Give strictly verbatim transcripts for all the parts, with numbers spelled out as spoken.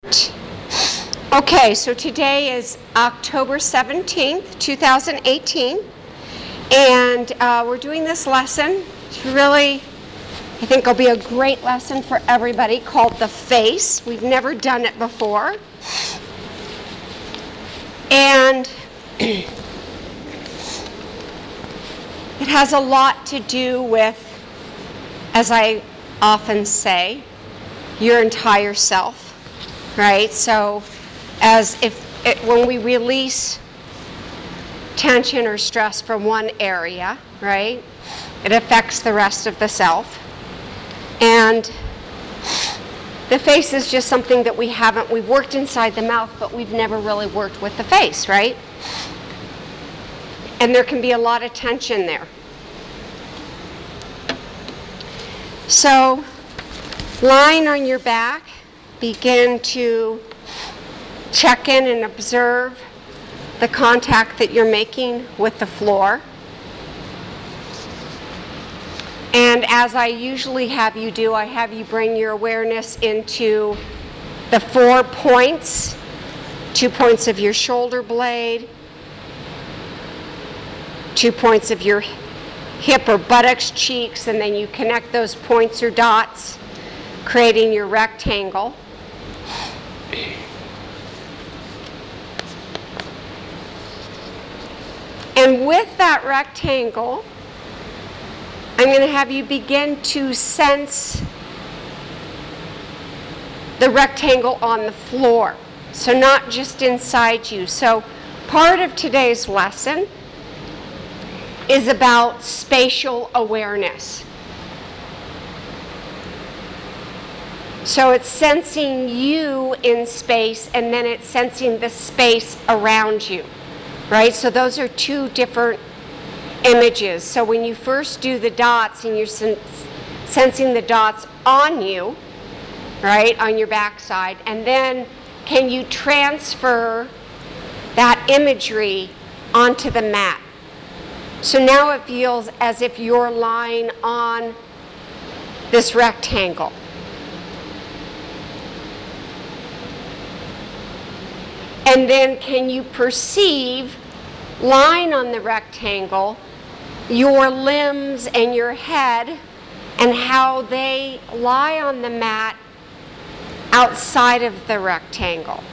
Okay, so today is October seventeenth, two thousand eighteen, and uh, we're doing this lesson. It's really, I think it'll be a great lesson for everybody, called The Face. We've never done it before. And it has a lot to do with, as I often say, your entire self, right? So as if it, when we release tension or stress from one area, right, it affects the rest of the self. And the face is just something that we haven't, we've worked inside the mouth, but we've never really worked with the face, right? And there can be a lot of tension there. So, lying on your back, begin to check in and observe the contact that you're making with the floor. And as I usually have you do, I have you bring your awareness into the four points, two points of your shoulder blade, two points of your hip or buttocks, cheeks, and then you connect those points or dots, creating your rectangle. And with that rectangle, I'm going to have you begin to sense the rectangle on the floor. So not just inside you. So part of today's lesson is about spatial awareness. So it's sensing you in space, and then it's sensing the space around you, right? So those are two different images. So when you first do the dots and you're sen- sensing the dots on you, right, on your backside, and then can you transfer that imagery onto the mat? So now it feels as if you're lying on this rectangle. And then can you perceive, lying on the rectangle, your limbs and your head and how they lie on the mat outside of the rectangle?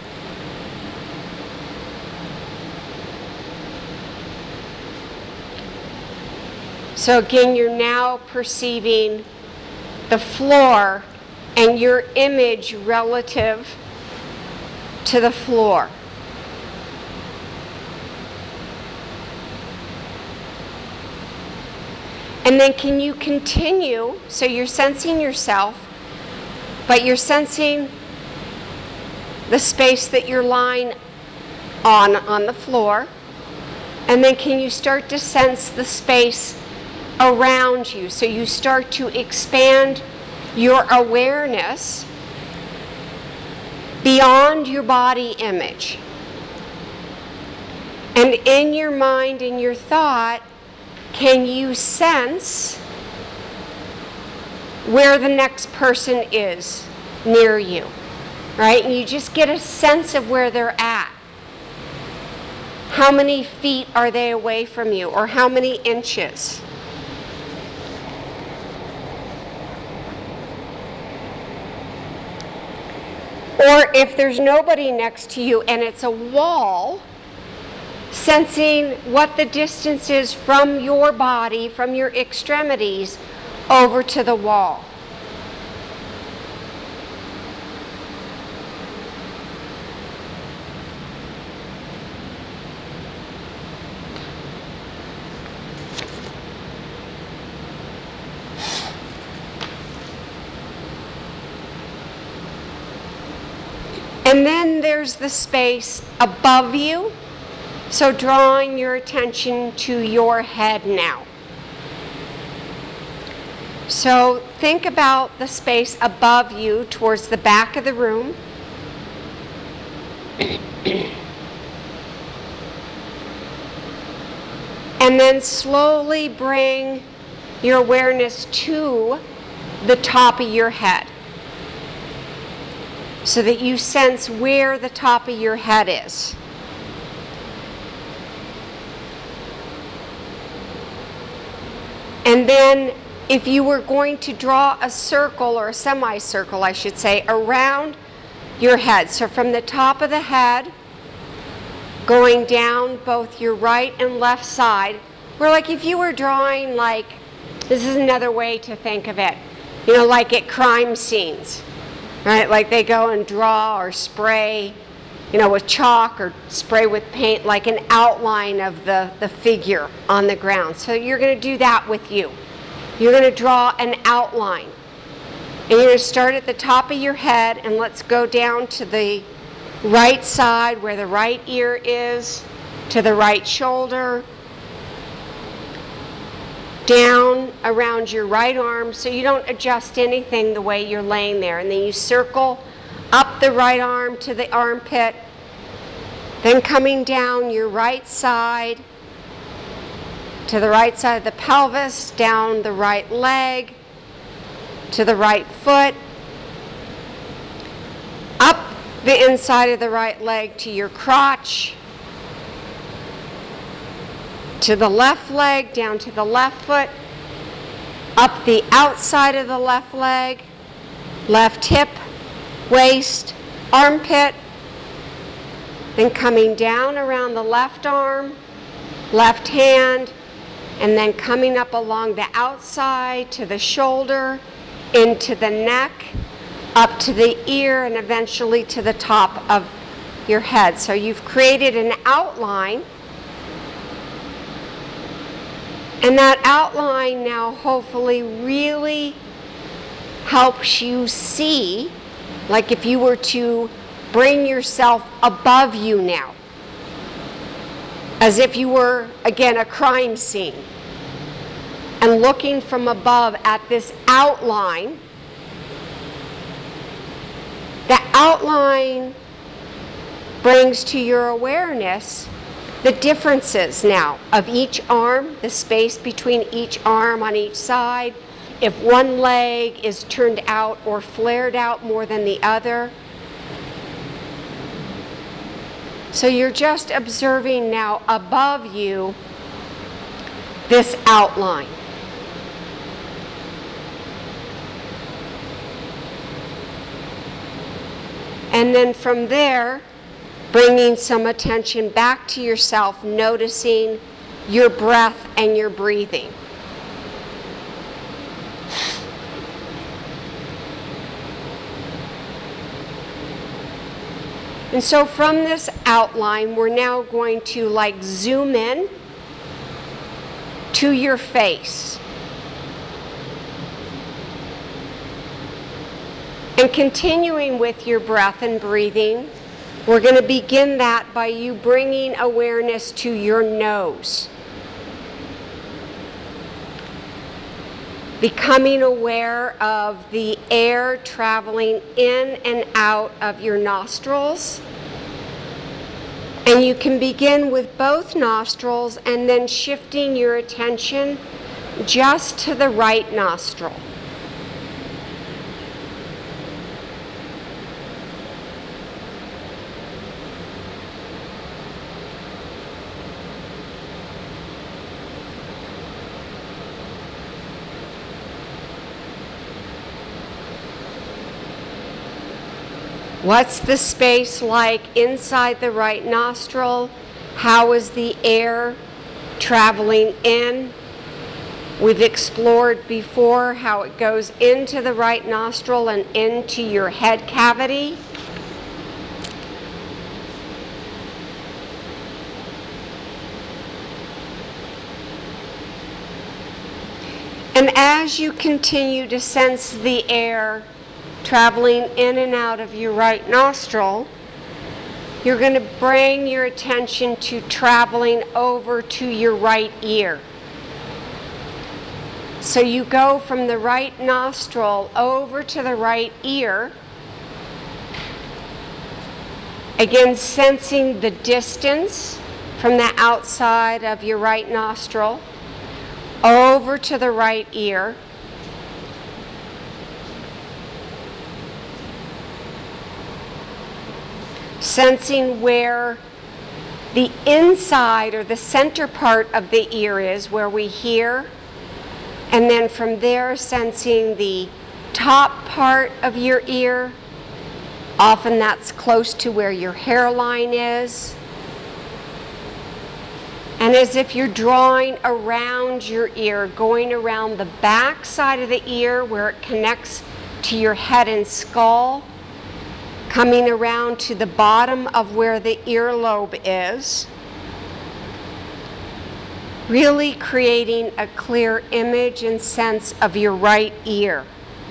So again, you're now perceiving the floor and your image relative to the floor. And then can you continue, so you're sensing yourself, but you're sensing the space that you're lying on, on the floor. And then can you start to sense the space around you? So you start to expand your awareness beyond your body image. And in your mind and your thought, can you sense where the next person is near you, right? And you just get a sense of where they're at. How many feet are they away from you, or how many inches? Or if there's nobody next to you and it's a wall, sensing what the distance is from your body, from your extremities, over to the wall. And then there's the space above you. So drawing your attention to your head now. So think about the space above you towards the back of the room. And then slowly bring your awareness to the top of your head. so that you sense where the top of your head is. And then if you were going to draw a circle, or a semicircle I should say, around your head, so from the top of the head going down both your right and left side, where like if you were drawing, like, this is another way to think of it, you know, like at crime scenes, right? Like they go and draw or spray, you know, with chalk or spray with paint, like an outline of the, the figure on the ground. So you're going to do that with you. You're going to draw an outline. And you're going to start at the top of your head, and let's go down to the right side where the right ear is, to the right shoulder, down around your right arm, so you don't adjust anything the way you're laying there. And then you circle up the right arm to the armpit, then coming down your right side to the right side of the pelvis, down the right leg to the right foot, up the inside of the right leg to your crotch, to the left leg, down to the left foot, up the outside of the left leg, left hip, waist, armpit, then coming down around the left arm, left hand, and then coming up along the outside to the shoulder, into the neck, up to the ear, and eventually to the top of your head. So you've created an outline, and that outline now hopefully really helps you see, like if you were to bring yourself above you now, as if you were, again, a crime scene, and looking from above at this outline. The outline brings to your awareness the differences now of each arm, the space between each arm on each side, if one leg is turned out or flared out more than the other. So you're just observing now above you this outline. And then from there, bringing some attention back to yourself, noticing your breath and your breathing. And so from this outline, we're now going to like zoom in to your face. And continuing with your breath and breathing, we're going to begin that by you bringing awareness to your nose. Becoming aware of the air traveling in and out of your nostrils. And you can begin with both nostrils and then shifting your attention just to the right nostril. What's the space like inside the right nostril? How is the air traveling in? We've explored before how it goes into the right nostril and into your head cavity. And as you continue to sense the air traveling in and out of your right nostril, you're going to bring your attention to traveling over to your right ear. So you go from the right nostril over to the right ear, again sensing the distance from the outside of your right nostril over to the right ear. sensing where the inside or the center part of the ear is, where we hear, and then from there sensing the top part of your ear. Often that's close to where your hairline is. And as if you're drawing around your ear, going around the back side of the ear where it connects to your head and skull, coming around to the bottom of where the earlobe is, really creating a clear image and sense of your right ear.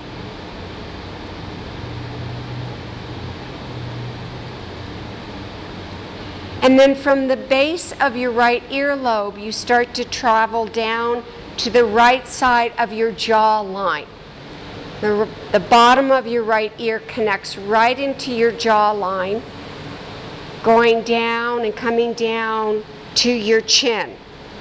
And then from the base of your right earlobe, you start to travel down to the right side of your jaw line. The, the bottom of your right ear connects right into your jaw line, going down and coming down to your chin.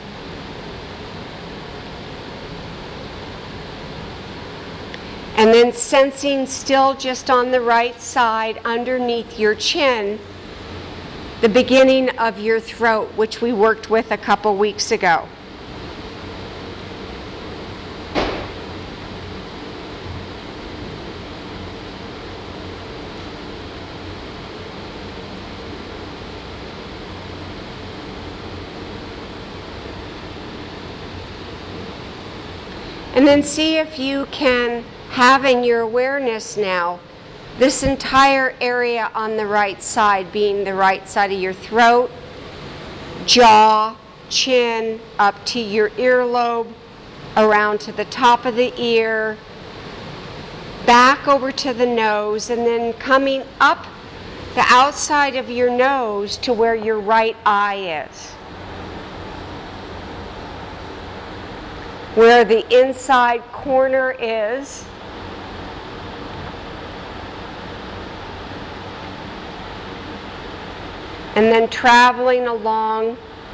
And then sensing still just on the right side underneath your chin, the beginning of your throat, which we worked with a couple weeks ago. And then see if you can have in your awareness now this entire area on the right side, being the right side of your throat, jaw, chin, up to your earlobe, around to the top of the ear, back over to the nose, and then coming up the outside of your nose to where your right eye is, where the inside corner is. And then traveling along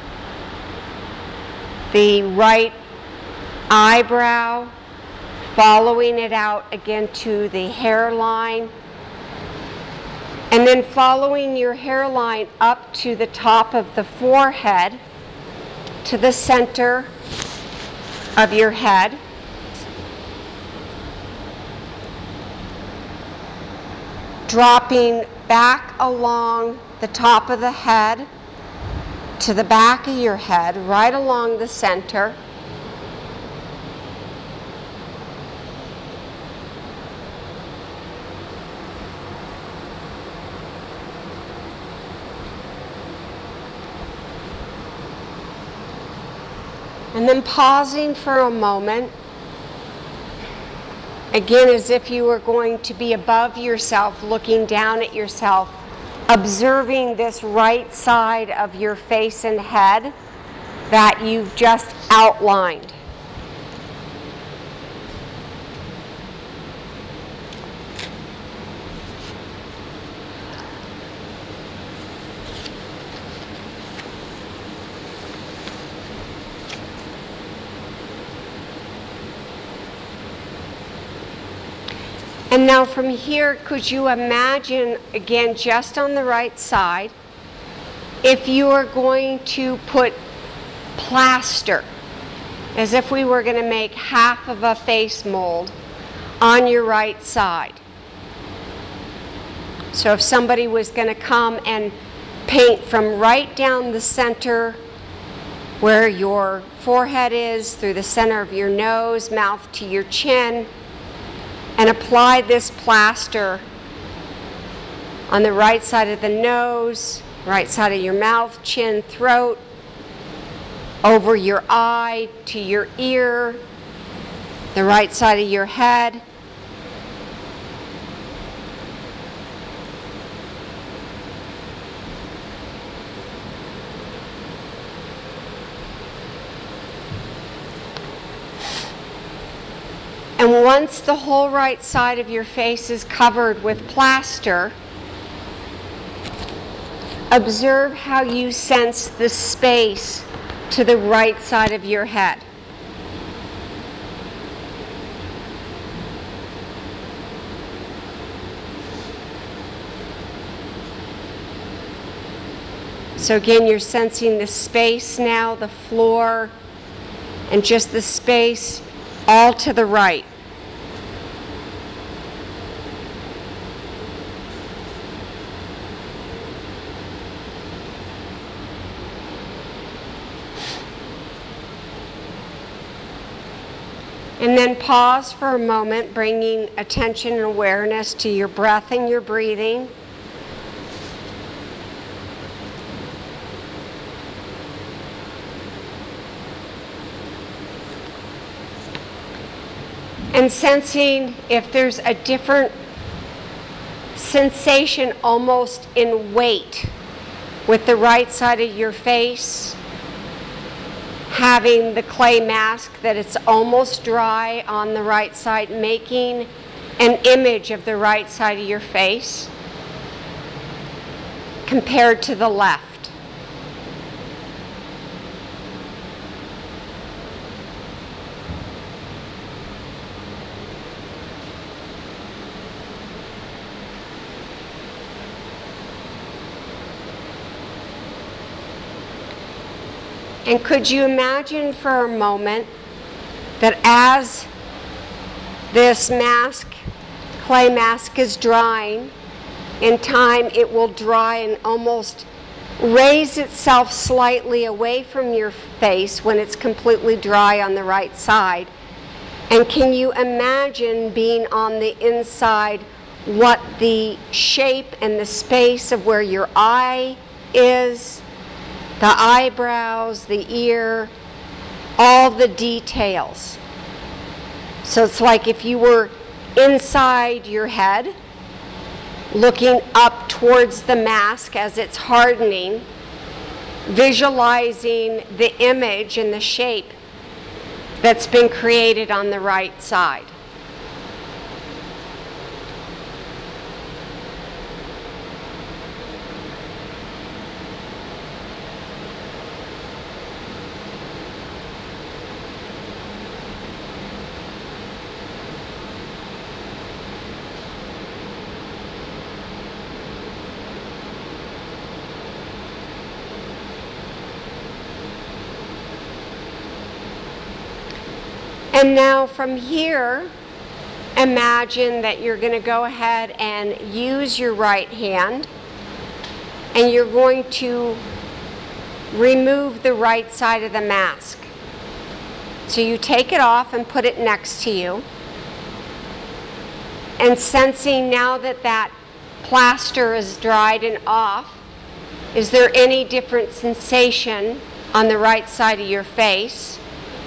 the right eyebrow, following it out again to the hairline, and then following your hairline up to the top of the forehead, to the center of your head. Dropping back along the top of the head to the back of your head, right along the center. And then pausing for a moment, again as if you were going to be above yourself, looking down at yourself, observing this right side of your face and head that you've just outlined. And now from here, could you imagine, again, just on the right side, if you are going to put plaster, as if we were going to make half of a face mold on your right side. So if somebody was going to come and paint from right down the center where your forehead is, through the center of your nose, mouth to your chin, and apply this plaster on the right side of the nose, right side of your mouth, chin, throat, over your eye to your ear, the right side of your head. And once the whole right side of your face is covered with plaster, observe how you sense the space to the right side of your head. So again, you're sensing the space now, the floor, and just the space all to the right. And then pause for a moment, bringing attention and awareness to your breath and your breathing. And sensing if there's a different sensation almost in weight with the right side of your face, having the clay mask that it's almost dry on the right side, making an image of the right side of your face compared to the left. And could you imagine for a moment that as this mask, clay mask, is drying, in time it will dry and almost raise itself slightly away from your face when it's completely dry on the right side. And can you imagine being on the inside, what the shape and the space of where your eye is, the eyebrows, the ear, all the details. So it's like if you were inside your head, looking up towards the mask as it's hardening, visualizing the image and the shape that's been created on the right side. And now from here, imagine that you're going to go ahead and use your right hand, and you're going to remove the right side of the mask. So you take it off and put it next to you, and sensing now that that plaster is dried and off, is there any different sensation on the right side of your face?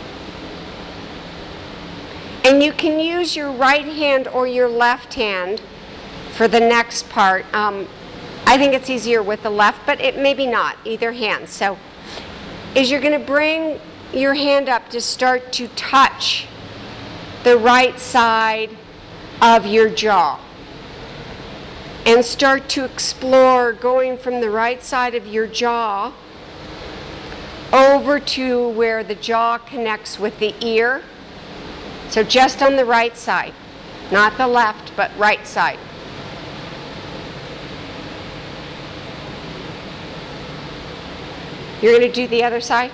And you can use your right hand or your left hand for the next part. Um, I think it's easier with the left, but it maybe not, either hand. So is you're going to bring your hand up to start to touch the right side of your jaw. And start to explore going from the right side of your jaw over to where the jaw connects with the ear. So just on the right side, not the left, but right side. You're going to do the other side?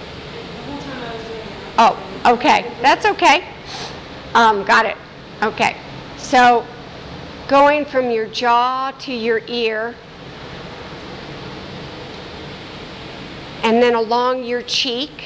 Oh, okay. That's okay. Um, got it. Okay. So going from your jaw to your ear, and then along your cheek,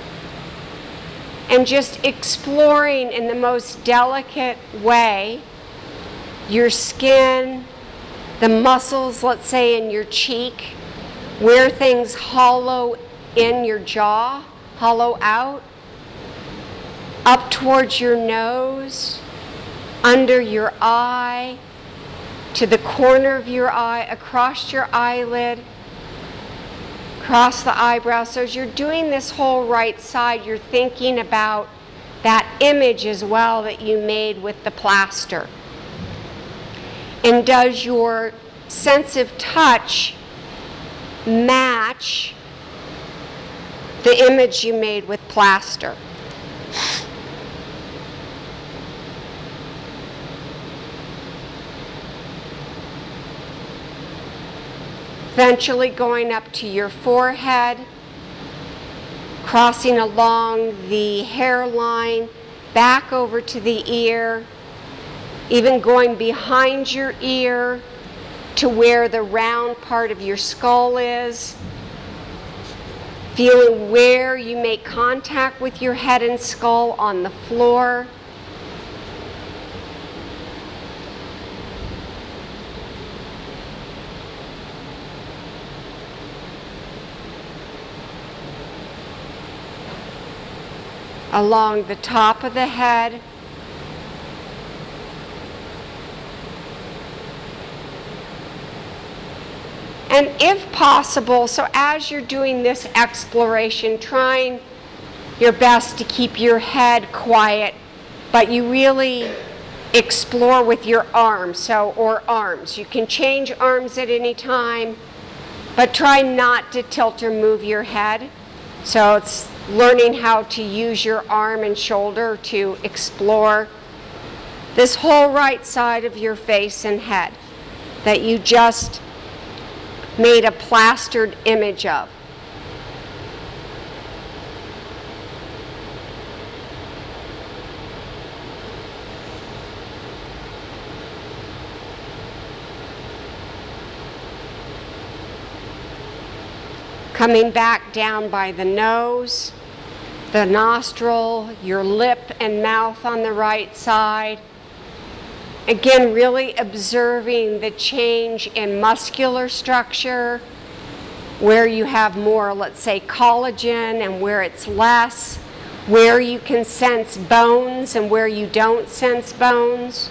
and just exploring in the most delicate way your skin, the muscles, let's say, in your cheek, where things hollow in your jaw, hollow out, up towards your nose, under your eye, to the corner of your eye, across your eyelid, across the eyebrow. So as you're doing this whole right side, you're thinking about that image as well that you made with the plaster. And does your sense of touch match the image you made with plaster? eventually going up to your forehead, crossing along the hairline, back over to the ear, even going behind your ear to where the round part of your skull is, feeling where you make contact with your head and skull on the floor. Along the top of the head. And if possible, so as you're doing this exploration, trying your best to keep your head quiet, but you really explore with your arms, so, or arms. You can change arms at any time, but try not to tilt or move your head. So it's learning how to use your arm and shoulder to explore this whole right side of your face and head that you just made a plastered image of. Coming back down by the nose, the nostril, your lip and mouth on the right side. Again, really observing the change in muscular structure, where you have more, let's say, collagen and where it's less, where you can sense bones and where you don't sense bones.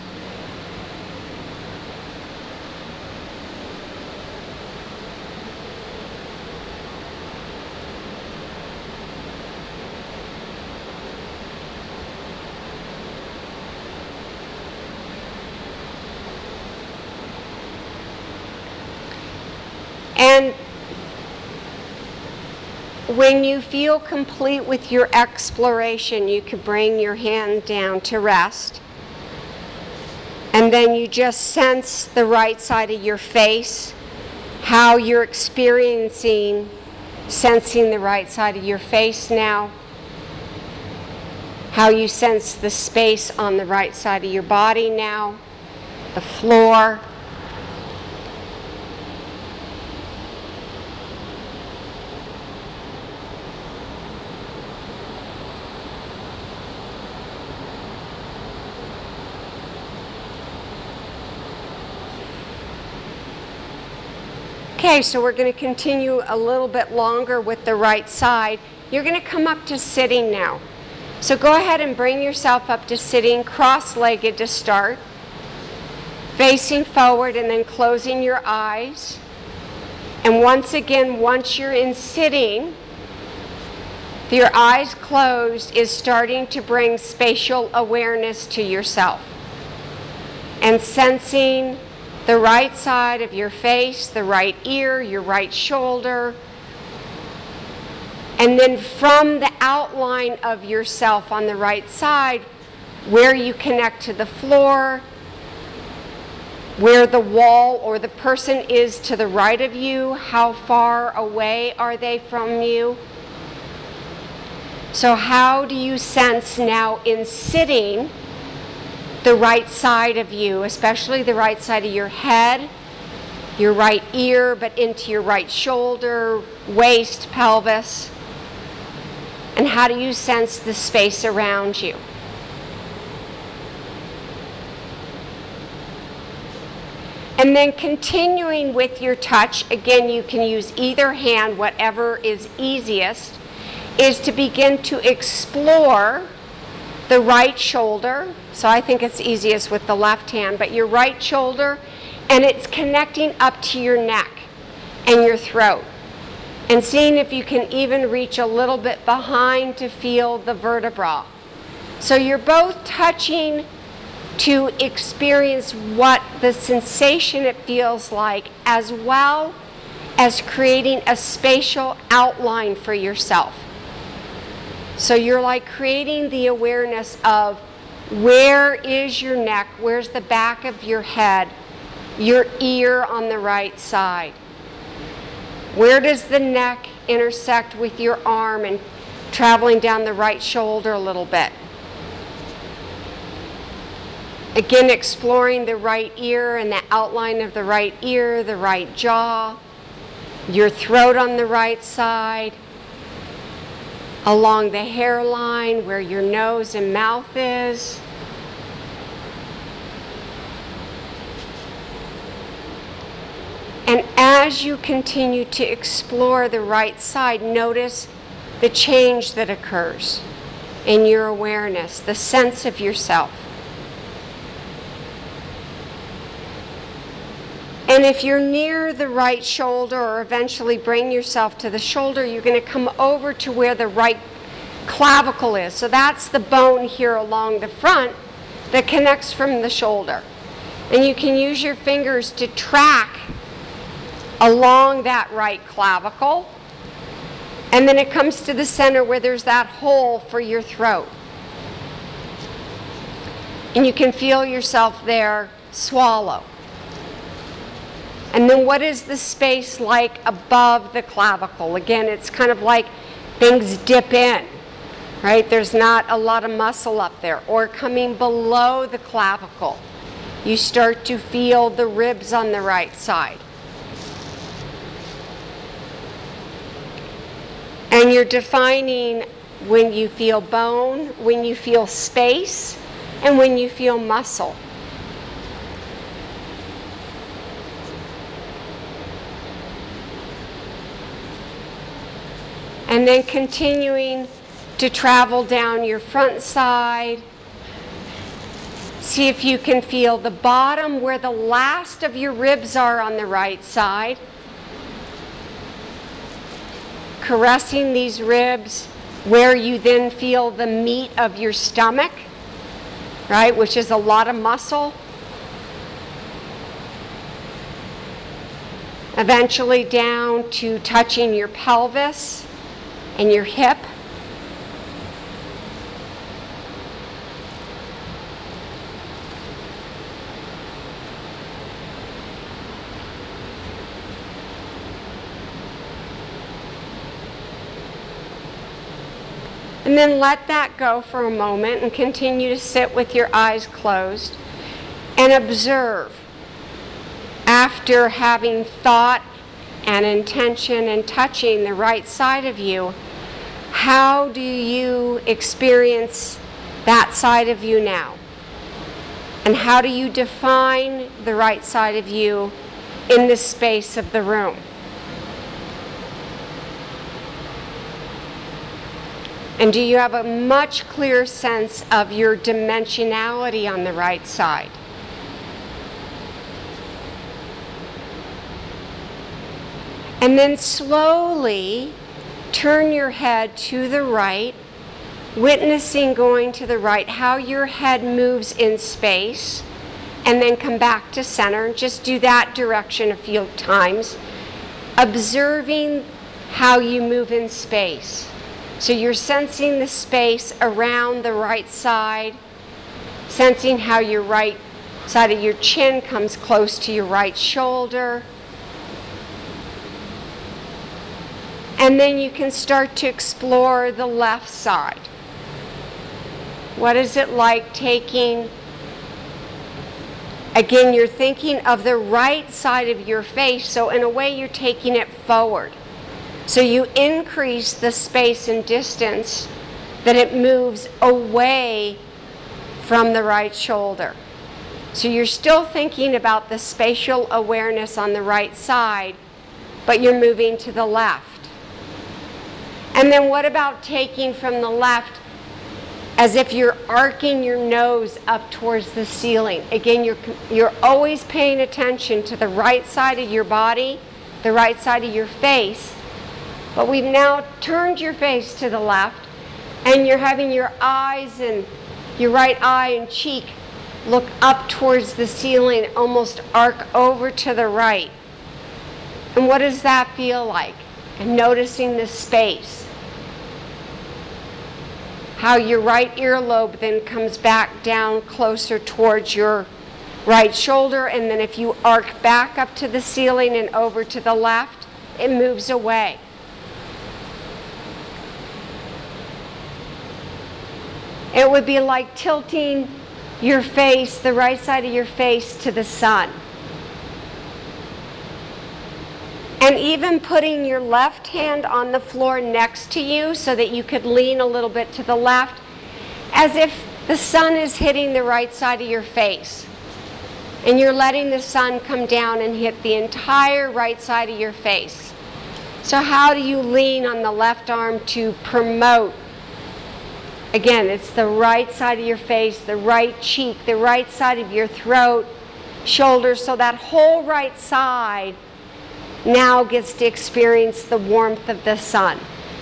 And when you feel complete with your exploration, you can bring your hand down to rest. And then you just sense the right side of your face, how you're experiencing, sensing the right side of your face now, how you sense the space on the right side of your body now, the floor. Okay, so we're going to continue a little bit longer with the right side. You're going to come up to sitting now. So go ahead and bring yourself up to sitting, cross-legged to start, facing forward and then closing your eyes. And once again, once you're in sitting, your eyes closed is starting to bring spatial awareness to yourself and sensing the right side of your face, the right ear, your right shoulder. And then from the outline of yourself on the right side, where you connect to the floor, where the wall or the person is to the right of you, how far away are they from you? So how do you sense now in sitting the right side of you, especially the right side of your head, your right ear, but into your right shoulder, waist, pelvis? And how do you sense the space around you? And then continuing with your touch, again, you can use either hand, whatever is easiest, is to begin to explore the right shoulder. So I think it's easiest with the left hand, but your right shoulder, and it's connecting up to your neck and your throat. And seeing if you can even reach a little bit behind to feel the vertebra. So you're both touching to experience what the sensation it feels like, as well as creating a spatial outline for yourself. So you're like creating the awareness of where is your neck, where's the back of your head, your ear on the right side. Where does the neck intersect with your arm and traveling down the right shoulder a little bit? Again, exploring the right ear and the outline of the right ear, the right jaw, your throat on the right side, along the hairline where your nose and mouth is. And as you continue to explore the right side, notice the change that occurs in your awareness, the sense of yourself. And if you're near the right shoulder, or eventually bring yourself to the shoulder, you're going to come over to where the right clavicle is. So that's the bone here along the front that connects from the shoulder. And you can use your fingers to track along that right clavicle. And then it comes to the center where there's that hole for your throat. And you can feel yourself there swallow. And then what is the space like above the clavicle? Again, it's kind of like things dip in, right? There's not a lot of muscle up there. Or coming below the clavicle, you start to feel the ribs on the right side. And you're defining when you feel bone, when you feel space, and when you feel muscle. And then continuing to travel down your front side. See if you can feel the bottom where the last of your ribs are on the right side. Caressing these ribs where you then feel the meat of your stomach, right, which is a lot of muscle. Eventually down to touching your pelvis and your hip. And then let that go for a moment and continue to sit with your eyes closed and observe, after having thought and intention and touching the right side of you, how do you experience that side of you now? And how do you define the right side of you in the space of the room? And do you have a much clearer sense of your dimensionality on the right side? And then slowly turn your head to the right, witnessing going to the right, how your head moves in space, and then come back to center. Just do that direction a few times, observing how you move in space. So you're sensing the space around the right side, sensing how your right side of your chin comes close to your right shoulder. And then you can start to explore the left side. What is it like taking, again, you're thinking of the right side of your face, so in a way you're taking it forward. So you increase the space and distance that it moves away from the right shoulder. So you're still thinking about the spatial awareness on the right side, but you're moving to the left. And then what about taking from the left as if you're arcing your nose up towards the ceiling? Again, you're, you're always paying attention to the right side of your body, the right side of your face. But we've now turned your face to the left, and you're having your eyes and your right eye and cheek look up towards the ceiling, almost arc over to the right. And what does that feel like? And noticing the space. How your right earlobe then comes back down closer towards your right shoulder, and then if you arc back up to the ceiling and over to the left, it moves away. It would be like tilting your face, the right side of your face, to the sun. And even putting your left hand on the floor next to you so that you could lean a little bit to the left, as if the sun is hitting the right side of your face. And you're letting the sun come down and hit the entire right side of your face. So how do you lean on the left arm to promote? Again, it's the right side of your face, the right cheek, the right side of your throat, shoulders, so that whole right side now gets to experience the warmth of the sun.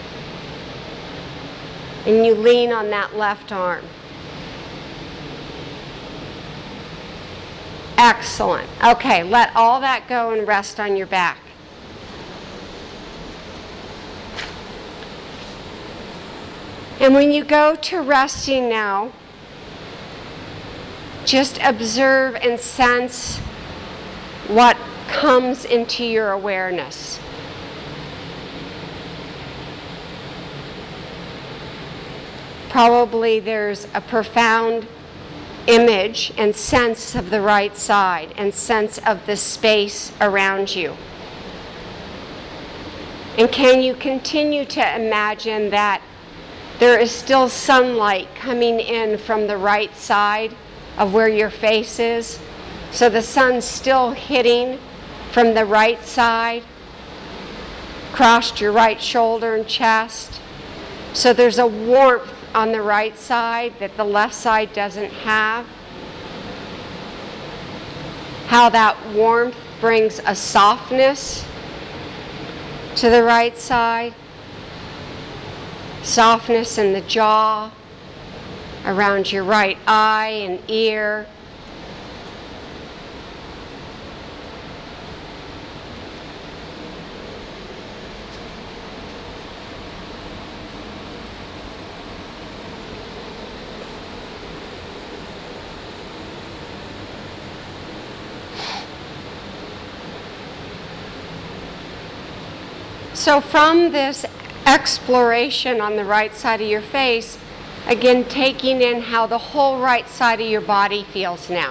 And you lean on that left arm. Excellent. Okay, let all that go and rest on your back. And when you go to resting now, just observe and sense what comes into your awareness. Probably there's a profound image and sense of the right side and sense of the space around you. And can you continue to imagine that there is still sunlight coming in from the right side of where your face is? So the sun's still hitting from the right side, across your right shoulder and chest. So there's a warmth on the right side that the left side doesn't have. How that warmth brings a softness to the right side. Softness in the jaw, around your right eye and ear. So from this exploration on the right side of your face, again taking in how the whole right side of your body feels now.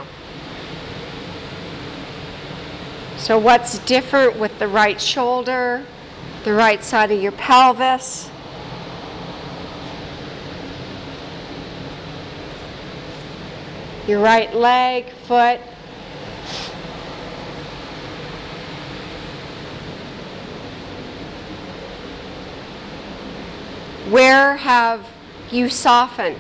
So what's different with the right shoulder, the right side of your pelvis, your right leg, foot. Where have you softened?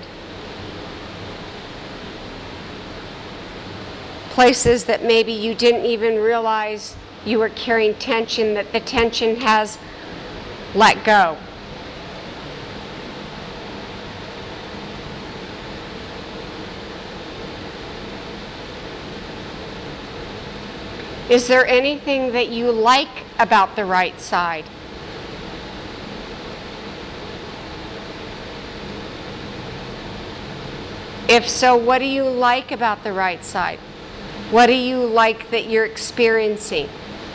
Places that maybe you didn't even realize you were carrying tension, that the tension has let go. Is there anything that you like about the right side? If so, what do you like about the right side? What do you like that you're experiencing?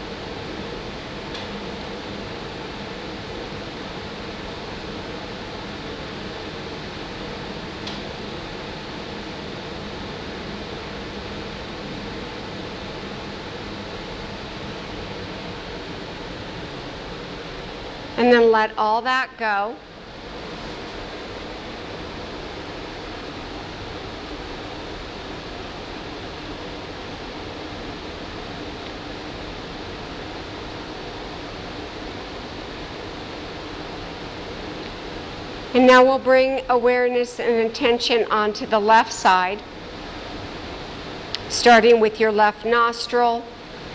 And then let all that go. And now we'll bring awareness and attention onto the left side, starting with your left nostril.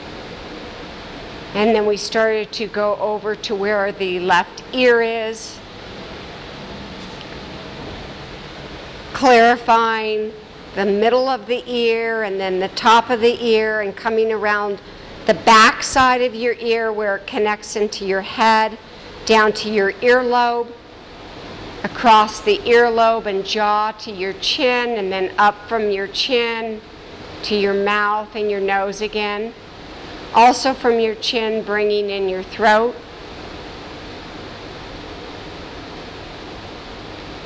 And then we started to go over to where the left ear is, clarifying the middle of the ear and then the top of the ear, and coming around the back side of your ear where it connects into your head, down to your earlobe, across the earlobe and jaw to your chin, and then up from your chin to your mouth and your nose again. Also from your chin, bringing in your throat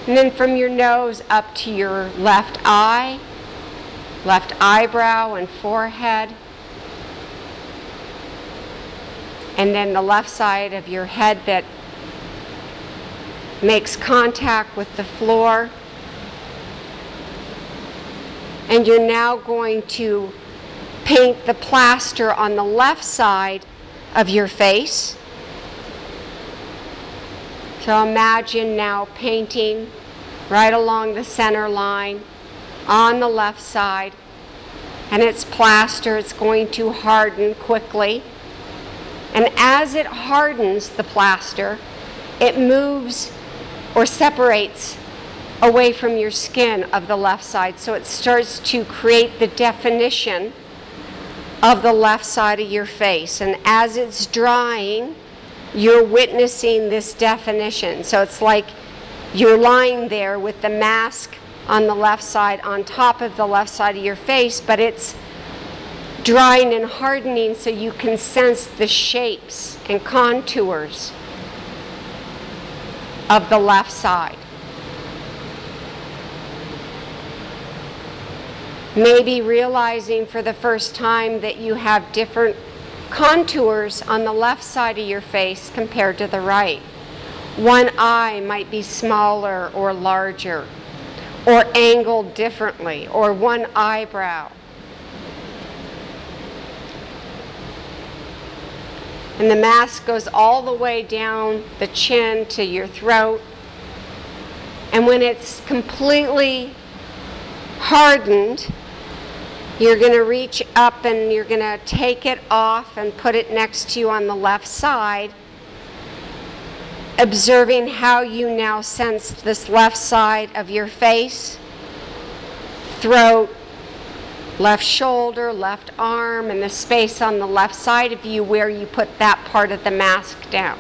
And then from your nose up to your left eye, left eyebrow and forehead. And then the left side of your head that makes contact with the floor. And you're now going to paint the plaster on the left side of your face. So imagine now painting right along the center line on the left side. And it's plaster, it's going to harden quickly. And as it hardens, the plaster, it moves or separates away from your skin of the left side. So it starts to create the definition of the left side of your face. And as it's drying, you're witnessing this definition. So it's like you're lying there with the mask on the left side on top of the left side of your face, but it's drying and hardening so you can sense the shapes and contours of the left side. Maybe realizing for the first time that you have different contours on the left side of your face compared to the right. One eye might be smaller or larger, or angled differently, or one eyebrow. And the mask goes all the way down the chin to your throat. And when it's completely hardened, you're going to reach up and you're going to take it off and put it next to you on the left side, observing how you now sense this left side of your face, throat, left shoulder, left arm, and the space on the left side of you where you put that part of the mask down.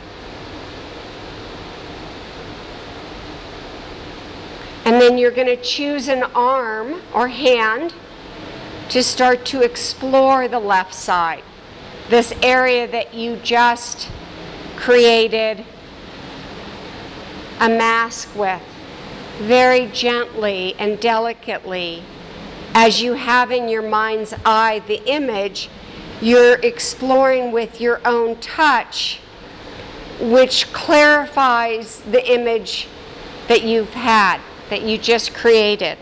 And then you're going to choose an arm or hand to start to explore the left side, this area that you just created a mask with, very gently and delicately. As you have in your mind's eye the image, you're exploring with your own touch, which clarifies the image that you've had, that you just created.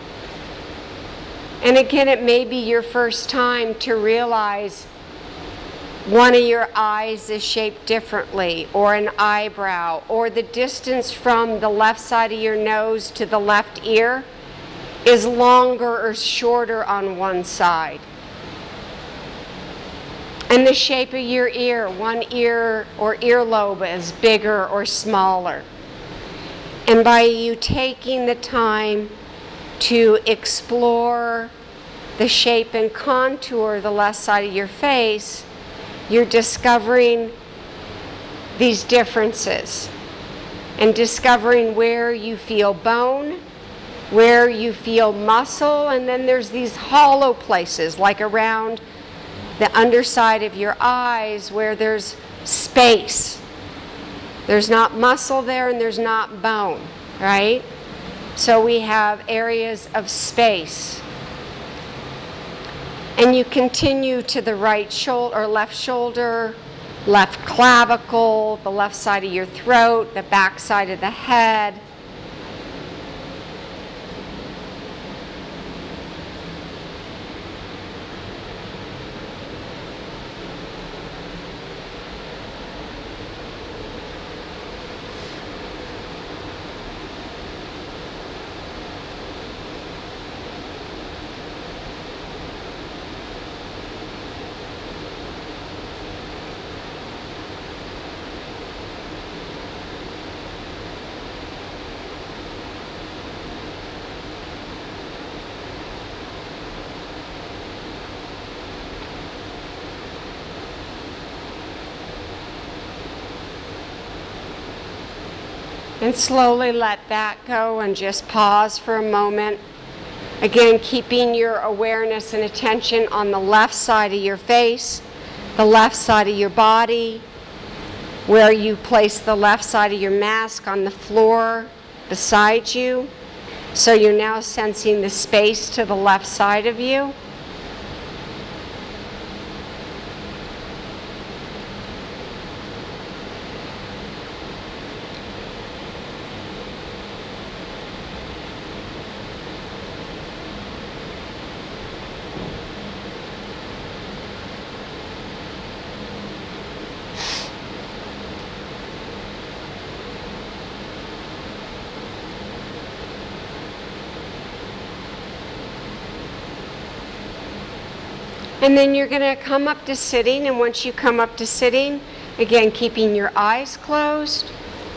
And again, it may be your first time to realize one of your eyes is shaped differently, or an eyebrow, or the distance from the left side of your nose to the left ear is longer or shorter on one side. And the shape of your ear, one ear or earlobe is bigger or smaller. And by you taking the time to explore the shape and contour of the left side of your face, you're discovering these differences and discovering where you feel bone, where you feel muscle, and then there's these hollow places like around the underside of your eyes where there's space. There's not muscle there and there's not bone, right? So we have areas of space. And you continue to the right shoulder or left shoulder, left clavicle, the left side of your throat, the back side of the head. And slowly let that go and just pause for a moment. Again, keeping your awareness and attention on the left side of your face, the left side of your body, where you place the left side of your mask on the floor, beside you. So you're now sensing the space to the left side of you. And then you're going to come up to sitting, and once you come up to sitting, again, keeping your eyes closed,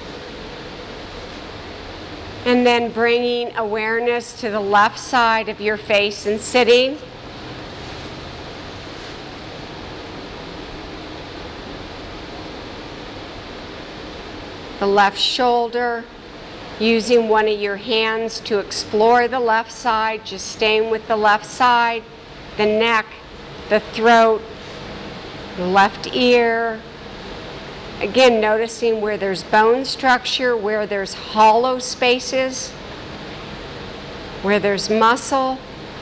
and then bringing awareness to the left side of your face and sitting. The left shoulder, using one of your hands to explore the left side, just staying with the left side, the neck, the throat, the left ear. Again, noticing where there's bone structure, where there's hollow spaces, where there's muscle.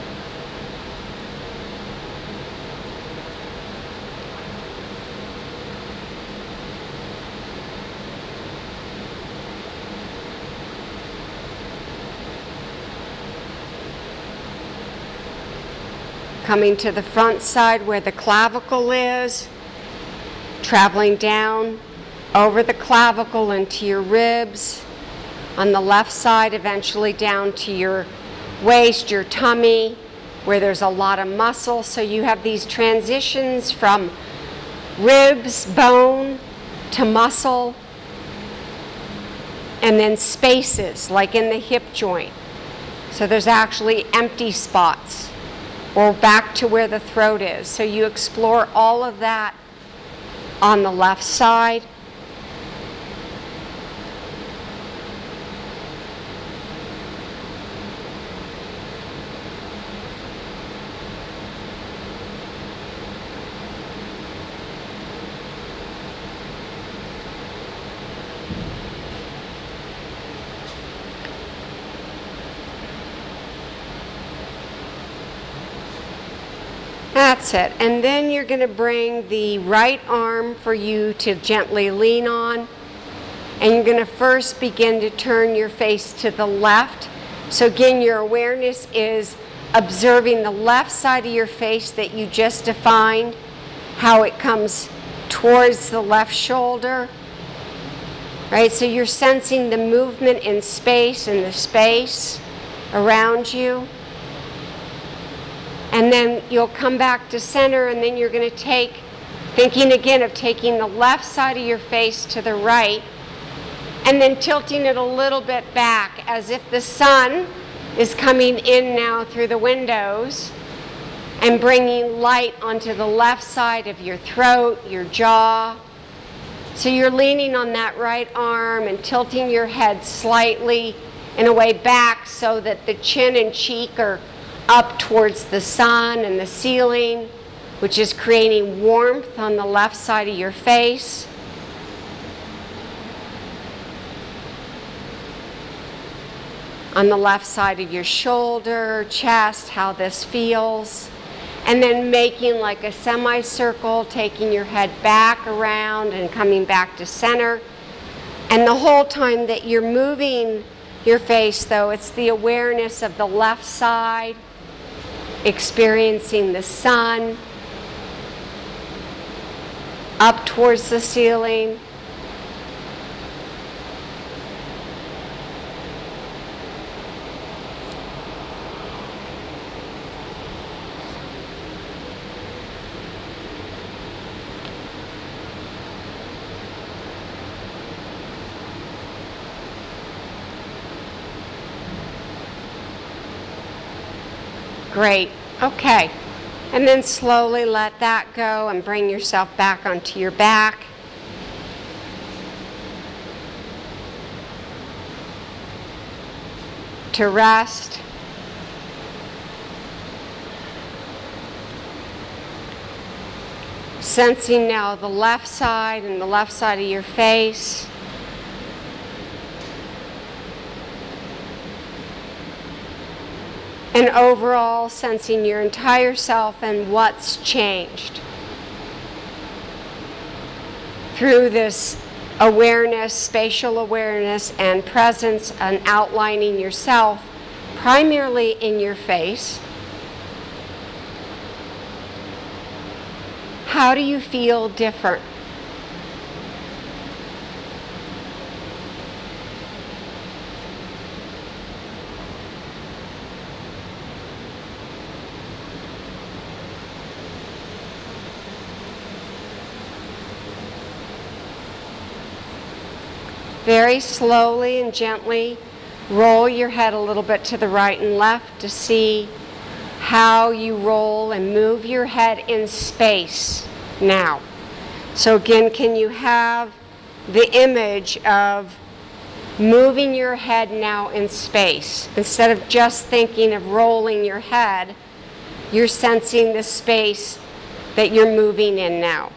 Coming to the front side where the clavicle is, traveling down over the clavicle into your ribs, on the left side eventually down to your waist, your tummy, where there's a lot of muscle. So you have these transitions from ribs, bone, to muscle, and then spaces like in the hip joint. So there's actually empty spots, or back to where the throat is. So you explore all of that on the left side. That's it. And then you're going to bring the right arm for you to gently lean on. And you're going to first begin to turn your face to the left. So again, your awareness is observing the left side of your face that you just defined, how it comes towards the left shoulder. Right? So you're sensing the movement in space and the space around you. And then you'll come back to center, and then you're going to take, thinking again of taking the left side of your face to the right, and then tilting it a little bit back as if the sun is coming in now through the windows and bringing light onto the left side of your throat, your jaw. So you're leaning on that right arm and tilting your head slightly in a way back so that the chin and cheek are up towards the sun and the ceiling, which is creating warmth on the left side of your face. On the left side of your shoulder, chest, how this feels. And then making like a semicircle, taking your head back around and coming back to center. And the whole time that you're moving your face, though, it's the awareness of the left side, experiencing the sun up towards the ceiling. Great. Okay. And then slowly let that go and bring yourself back onto your back. To rest. Sensing now the left side and the left side of your face. And overall, sensing your entire self and what's changed. Through this awareness, spatial awareness, and presence, and outlining yourself, primarily in your face. How do you feel different? Very slowly and gently roll your head a little bit to the right and left to see how you roll and move your head in space now. So again, can you have the image of moving your head now in space? Instead of just thinking of rolling your head, you're sensing the space that you're moving in now.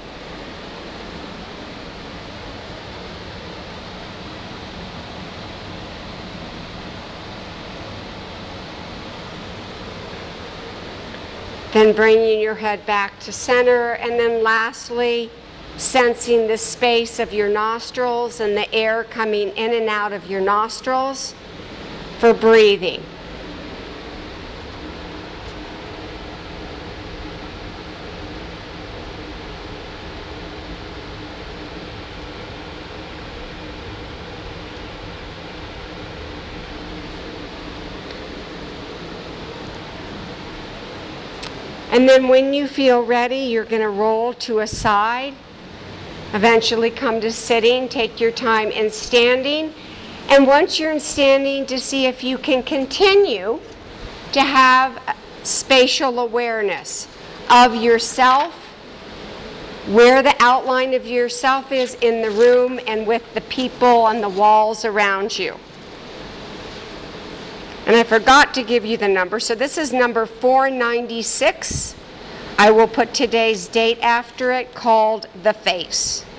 Then bringing your head back to center, and then lastly, sensing the space of your nostrils and the air coming in and out of your nostrils for breathing. And then when you feel ready, you're going to roll to a side, eventually come to sitting, take your time in standing. And once you're in standing, to see if you can continue to have spatial awareness of yourself, where the outline of yourself is in the room and with the people on the walls around you. And I forgot to give you the number, so this is number four ninety-six. I will put today's date after it, called The Face.